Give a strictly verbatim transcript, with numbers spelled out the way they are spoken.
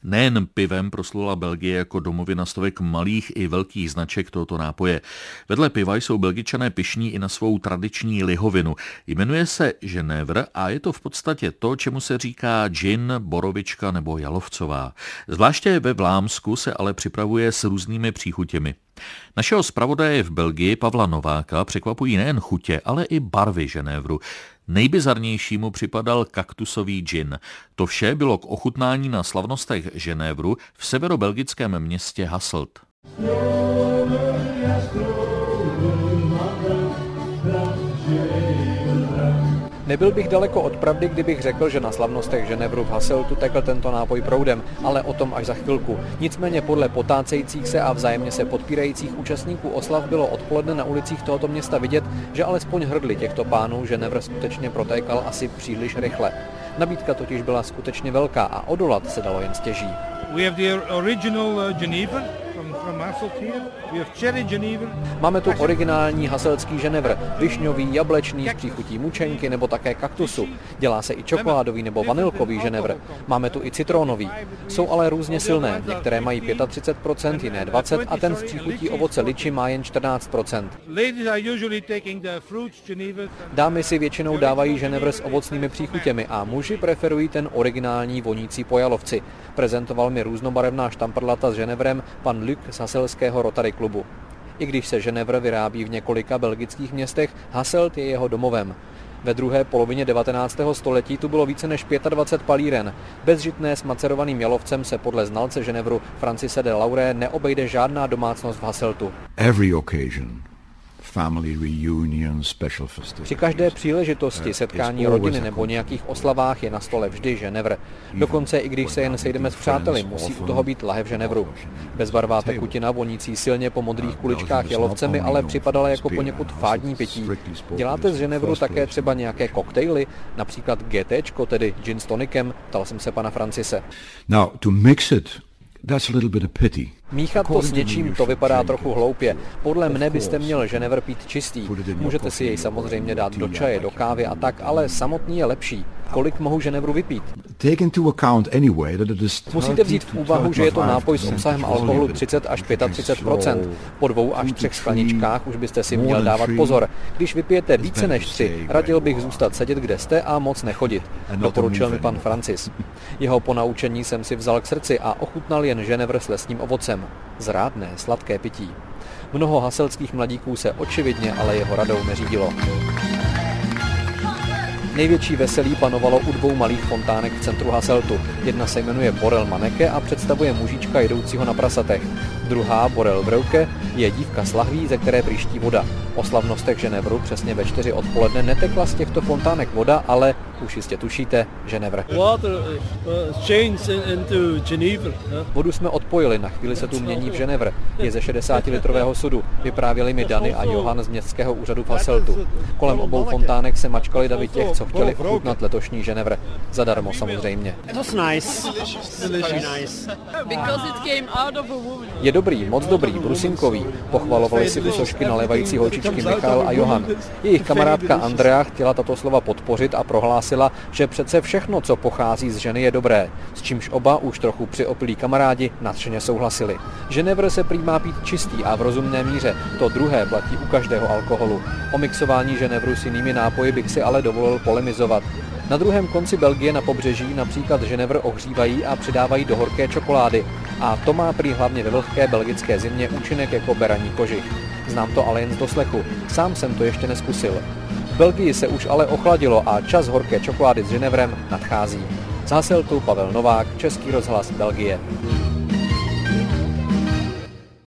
Nejen pivem proslula Belgie jako domovina stovek malých i velkých značek tohoto nápoje. Vedle piva jsou Belgičané pyšní i na svou tradiční lihovinu. Jmenuje se Genever a je to v podstatě to, čemu se říká gin, borovička nebo jalovcová. Zvláště ve Vlámsku se ale připravuje s různými příchutěmi. Našeho zpravodaje v Belgii Pavla Nováka překvapují nejen chutě, ale i barvy Genévru. Nejbizarnějšímu připadal kaktusový gin. To vše bylo k ochutnání na slavnostech Genévru v severobelgickém městě Hasselt. Nebyl bych daleko od pravdy, kdybych řekl, že na slavnostech Genévru v Hasseltu tekl tento nápoj proudem, ale o tom až za chvilku. Nicméně podle potácejících se a vzájemně se podpírajících účastníků oslav bylo odpoledne na ulicích tohoto města vidět, že alespoň hrdli těchto pánů Genévr skutečně protékal asi příliš rychle. Nabídka totiž byla skutečně velká a odolat se dalo jen stěží. We have the original Genever from, from Hasselt here. We have cherry Genever. Máme tu originální haselský Genévr, višňový, jablečný, s příchutí mučenky nebo také kaktusu. Dělá se i čokoládový nebo vanilkový Genévr. Máme tu i citronový. Jsou ale různě silné, některé mají třicet pět procent, jiné dvacet procent a ten s příchutí ovoce liči má jen čtrnáct procent. Dámy si většinou dávají Genévr s ovocnými příchutěmi a muži preferují ten originální vonící po jalovci. Prezentoval mi různobarevná štamprlata s Genévrem pan Luc z haselského Rotary klubu. I když se Genévr vyrábí v několika belgických městech, Hasselt je jeho domovem. Ve druhé polovině devatenáctého století tu bylo více než dvacet pět palíren. Bezžitné s macerovaným jalovcem se podle znalce Genévru Francise de Laure neobejde žádná domácnost v Hasseltu. Every occasion. Family reunion, special festival. Při každé příležitosti, setkání rodiny nebo nějakých oslavách je na stole vždy Genévr. Dokonce i když se jen sejdeme s přáteli, musí u toho být lahev Genévru. Bezbarvá tekutina vonící silně po modrých kuličkách jalovcemi, ale připadala jako poněkud fádní pití. Děláte z Genévru také třeba nějaké koktejly, například GTčko, tedy gin s tonikem, ptal jsem se pana Francise. Now, to mix it, that's a little bit of pity. Míchat to s něčím, to vypadá trochu hloupě. Podle mne byste měl Genévr pít čistý. Můžete si jej samozřejmě dát do čaje, do kávy a tak, ale samotný je lepší. Kolik mohu Genévru vypít? Musíte vzít v úvahu, že je to nápoj s obsahem alkoholu třicet až třicet pět procent. Po dvou až třech skleničkách už byste si měl dávat pozor. Když vypijete více než tři, radil bych zůstat sedět, kde jste a moc nechodit. Doporučil mi pan Francis. Jeho ponaučení jsem si vzal k srdci a ochutnal jen Genévr s lesním ovocem. Zrádné, sladké pití. Mnoho haseltských mladíků se očividně ale jeho radou neřídilo. Největší veselí panovalo u dvou malých fontánek v centru Hasseltu. Jedna se jmenuje Borel Maneke a představuje mužička jedoucího na prasatech. Druhá, Borel Vreuke, je dívka s lahví, ze které prýští voda. O slavnostech Genévru přesně ve čtyři odpoledne netekla z těchto fontánek voda, ale, už jistě tušíte, Genévr. Vodu jsme odpojili, na chvíli se tu mění v Genévr. Je ze šedesátilitrového sudu, vyprávěli mi Dany a Johan z městského úřadu v Hasseltu. Kolem obou fontánek se mačkali davy těch, co chtěli ochutnat letošní Genévr. Zadarmo samozřejmě. Je dobrý, moc dobrý, brusinkový, pochvalovali si usošky nalévající holčičky Michal a Johan. Jejich kamarádka Andrea chtěla tato slova podpořit a prohlásila, že přece všechno, co pochází z ženy, je dobré, s čímž oba už trochu přiopilí kamarádi nadšeně souhlasili. Genévr se prý má pít čistý a v rozumné míře, to druhé platí u každého alkoholu. O mixování Genévru s jinými nápoji bych si ale dovolil polemizovat. Na druhém konci Belgie na pobřeží například Genévr ohřívají a přidávají do horké čokolády. A to má prý hlavně ve vlhké belgické zimě účinek jako beraní kožich. Znám to ale jen z doslechu, sám jsem to ještě neskusil. V Belgii se už ale ochladilo a čas horké čokolády s Genévrem nadchází. Z Hasseltu Pavel Novák, Český rozhlas Belgie.